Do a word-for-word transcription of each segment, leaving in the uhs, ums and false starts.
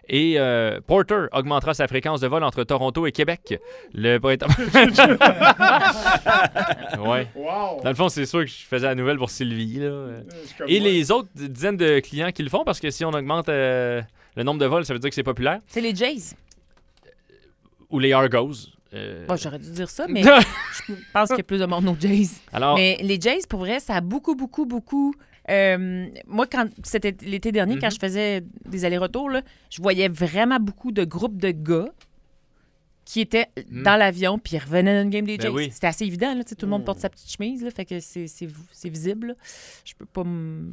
Et euh, Porter augmentera sa fréquence de vol entre Toronto et Québec. Le printemps... ouais. Wow. Dans le fond, c'est sûr que je faisais la nouvelle pour Sylvie. Là. Et moi. les autres dizaines de clients qui le font, parce que si on augmente euh, le nombre de vols, ça veut dire que c'est populaire. C'est les Jays. Ou les Argos. Euh... Bon, j'aurais dû dire ça, mais je pense qu'il y a plus de monde aux Jays. Alors... Mais les Jays, pour vrai, ça a beaucoup, beaucoup, beaucoup... Euh, moi, quand c'était l'été dernier, mm-hmm. quand je faisais des allers-retours, là, je voyais vraiment beaucoup de groupes de gars qui étaient mm. dans l'avion puis ils revenaient d'une game des Jays. Ben oui. C'était assez évident. Là, tout le monde porte sa petite chemise, là, fait que c'est, c'est, c'est visible. Là. Je peux pas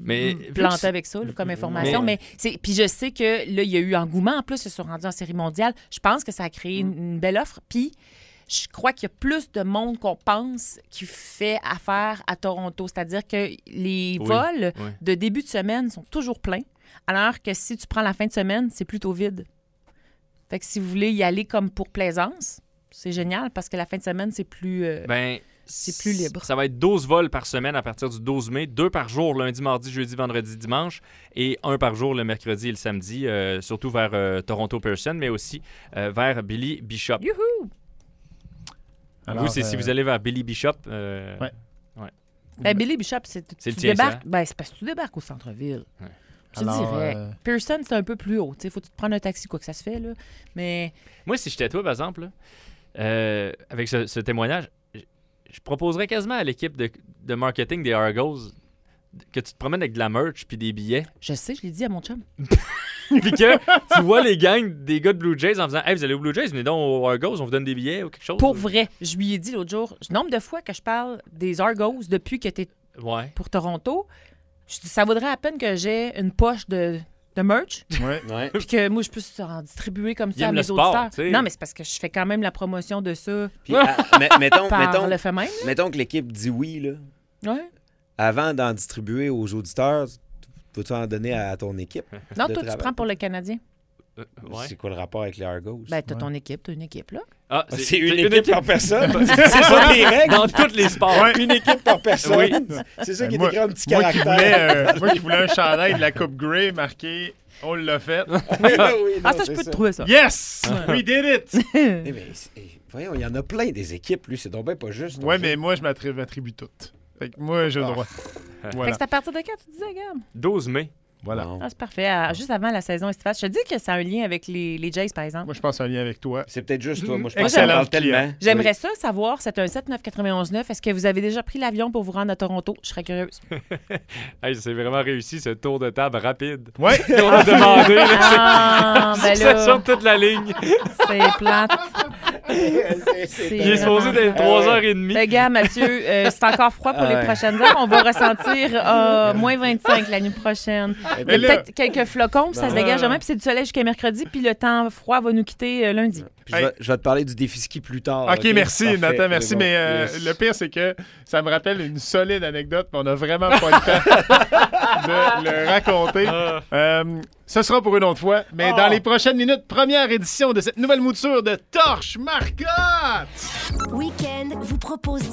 me planter plus... avec ça là, comme information. Mais, mais c'est... Puis je sais que là, il y a eu engouement. En plus, ils se sont rendus en série mondiale. Je pense que ça a créé mm. une, une belle offre. Puis je crois qu'il y a plus de monde qu'on pense qui fait affaire à Toronto. C'est-à-dire que les oui, vols oui. de début de semaine sont toujours pleins, alors que si tu prends la fin de semaine, c'est plutôt vide. Fait que si vous voulez y aller comme pour plaisance, c'est génial parce que la fin de semaine, c'est plus, euh, ben, c'est plus libre. Ça va être douze vols par semaine à partir du douze mai, deux par jour, lundi, mardi, jeudi, vendredi, dimanche, et un par jour le mercredi et le samedi, euh, surtout vers euh, Toronto-Pearson, mais aussi euh, vers Billy Bishop. Youhou! Alors, vous, c'est euh... si vous allez vers Billy Bishop. Euh... Ouais. ouais. Ben, Billy Bishop, c'est, tu, c'est tu le tien, débarques. Ben, c'est parce que tu débarques au centre-ville. Ouais. Je te dirais. Euh... Pearson, c'est un peu plus haut. Il faut que tu te prennes un taxi, quoi que ça se fait. Là. Mais... Moi, si j'étais toi, par exemple, là, euh, avec ce, ce témoignage, je, je proposerais quasiment à l'équipe de, de marketing des Argos que tu te promènes avec de la merch puis des billets. Je sais, je l'ai dit à mon chum. Puis que tu vois les gangs des gars de Blue Jays en faisant « Hey, vous allez aux Blue Jays, venez donc aux Argos, on vous donne des billets ou quelque chose. » Pour vrai, je lui ai dit l'autre jour, le nombre de fois que je parle des Argos depuis que tu es ouais. pour Toronto, je dis ça vaudrait à peine que j'ai une poche de, de merch. Ouais. ouais. Puis que moi, je puisse en distribuer comme ça à le mes sport, auditeurs. T'sais. Non, mais c'est parce que je fais quand même la promotion de ça. Puis, à, mais, mettons, par mettons, le fait même. Mettons que l'équipe dit oui, là. Ouais. Avant d'en distribuer aux auditeurs, peux-tu en donner à ton équipe? Non, toi, travail? Tu prends pour le Canadien. Euh, ouais. C'est quoi le rapport avec les Argos? Ben, t'as ouais. ton équipe, t'as une équipe, là. Ah, c'est, c'est une, une équipe, équipe par personne. c'est ça les règles dans tous les sports. Ouais. Une équipe par personne. Oui. C'est ça ben qui moi, est écrit en petit moi caractère. Qui voulais, euh, moi qui voulais un chandail de la Coupe Grey marqué « On l'a fait ». Oui, oui, non, ah, ça, je peux te trouver ça. Yes! We did it! eh bien, voyons, il y en a plein des équipes, lui. C'est donc bien pas juste. Oui, mais moi, je m'attribue, m'attribue toutes. Fait que moi, j'ai le droit. Ah. Voilà. Fait que c'est à partir de quand tu disais, Gab? douze mai. Voilà. Ah, c'est parfait. À, juste avant la saison estivale. Je te dis que ça a un lien avec les, les Jays, par exemple. Moi, je pense que c'est un lien avec toi. C'est peut-être juste toi. Moi, je pense que ça parle tellement. J'aimerais oui. ça savoir. C'est un sept neuf quatre-vingt-onze neuf. Est-ce que vous avez déjà pris l'avion pour vous rendre à Toronto? Je serais curieuse. Hey, c'est vraiment réussi, ce tour de table rapide. Oui. On a demandé. Là, ah, c'est, ben là, ça sur toute la ligne. C'est plate. c'est, c'est Il est supposé d'être trois heures trente. Les gars, Mathieu, euh, c'est encore froid pour ah, les ouais. prochaines heures. On va ressentir euh, moins vingt-cinq l'année prochaine. Il y a peut-être quelques flocons, puis ça se dégage demain, puis c'est du soleil jusqu'à mercredi, puis le temps froid va nous quitter euh, lundi. Puis je, vais, je vais te parler du défi ski plus tard. OK, okay? Merci, parfait, Nathan, merci. Bon. Mais euh, yes. le pire, c'est que ça me rappelle une solide anecdote, mais on n'a vraiment pas le temps de le raconter. Ah. Euh, ce sera pour une autre fois, mais oh. dans les prochaines minutes, première édition de cette nouvelle mouture de Torche Marcotte! Week-end vous propose